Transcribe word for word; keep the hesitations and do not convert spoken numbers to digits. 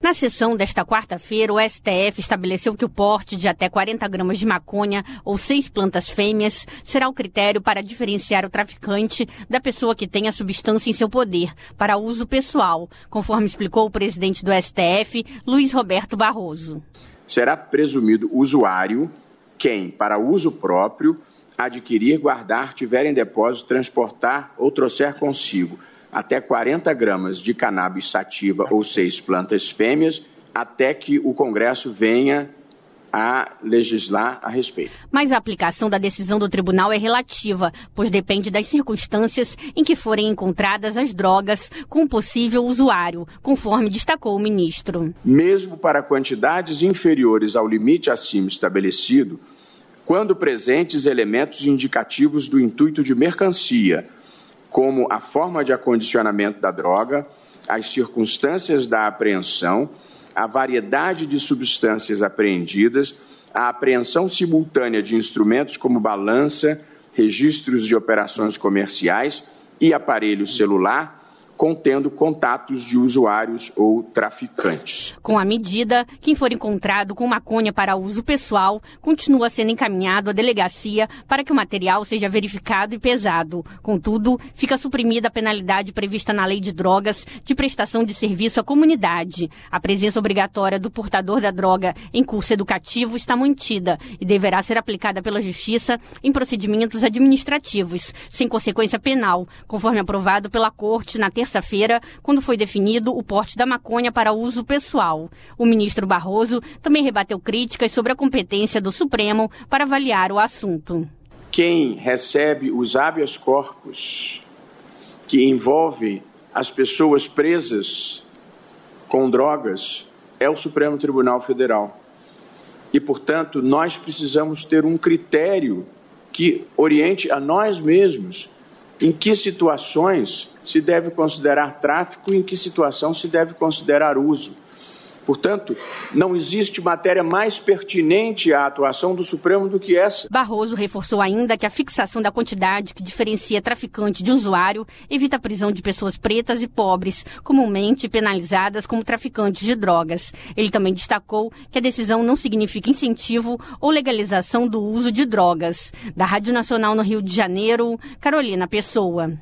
Na sessão desta quarta-feira, o S T F estabeleceu que o porte de até quarenta gramas de maconha ou seis plantas fêmeas será o critério para diferenciar o traficante da pessoa que tem a substância em seu poder para uso pessoal, conforme explicou o presidente do S T F, Luiz Roberto Barroso. Será presumido usuário quem, para uso próprio, adquirir, guardar, tiver em depósito, transportar ou trouxer consigo até quarenta gramas de cannabis sativa ou seis plantas fêmeas, até que o Congresso venha a legislar a respeito. Mas a aplicação da decisão do tribunal é relativa, pois depende das circunstâncias em que forem encontradas as drogas com o possível usuário, conforme destacou o ministro. Mesmo para quantidades inferiores ao limite acima estabelecido, quando presentes elementos indicativos do intuito de mercancia, como a forma de acondicionamento da droga, as circunstâncias da apreensão, a variedade de substâncias apreendidas, a apreensão simultânea de instrumentos como balança, registros de operações comerciais e aparelho celular, contendo contatos de usuários ou traficantes. Com a medida, quem for encontrado com maconha para uso pessoal continua sendo encaminhado à delegacia para que o material seja verificado e pesado. Contudo, fica suprimida a penalidade prevista na Lei de Drogas de prestação de serviço à comunidade. A presença obrigatória do portador da droga em curso educativo está mantida e deverá ser aplicada pela Justiça em procedimentos administrativos, sem consequência penal, conforme aprovado pela Corte na terça terça-feira, quando foi definido o porte da maconha para uso pessoal. O ministro Barroso também rebateu críticas sobre a competência do Supremo para avaliar o assunto. Quem recebe os habeas corpus que envolve as pessoas presas com drogas é o Supremo Tribunal Federal. E, portanto, nós precisamos ter um critério que oriente a nós mesmos em que situações se deve considerar tráfico e em que situação se deve considerar uso. Portanto, não existe matéria mais pertinente à atuação do Supremo do que essa. Barroso reforçou ainda que a fixação da quantidade que diferencia traficante de usuário evita a prisão de pessoas pretas e pobres, comumente penalizadas como traficantes de drogas. Ele também destacou que a decisão não significa incentivo ou legalização do uso de drogas. Da Rádio Nacional no Rio de Janeiro, Carolina Pessoa.